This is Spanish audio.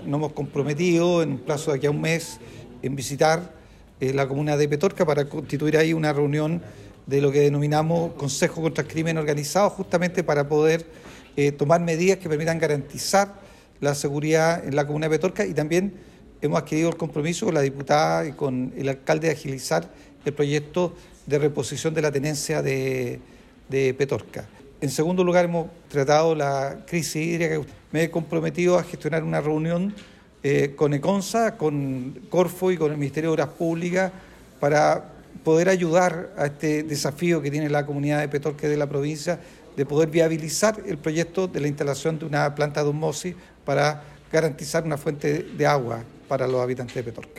nos hemos comprometido en un plazo de aquí a un mes en visitar la comuna de Petorca para constituir ahí una reunión de lo que denominamos Consejo contra el Crimen Organizado, justamente para poder tomar medidas que permitan garantizar la seguridad en la comuna de Petorca, y también hemos adquirido el compromiso con la diputada y con el alcalde de agilizar el proyecto de reposición de la tenencia de Petorca. En segundo lugar, hemos tratado la crisis hídrica. Me he comprometido a gestionar una reunión con ECONSA, con Corfo y con el Ministerio de Obras Públicas para poder ayudar a este desafío que tiene la comunidad de Petorca y de la provincia de poder viabilizar el proyecto de la instalación de una planta de osmosis para garantizar una fuente de agua para los habitantes de Petorca.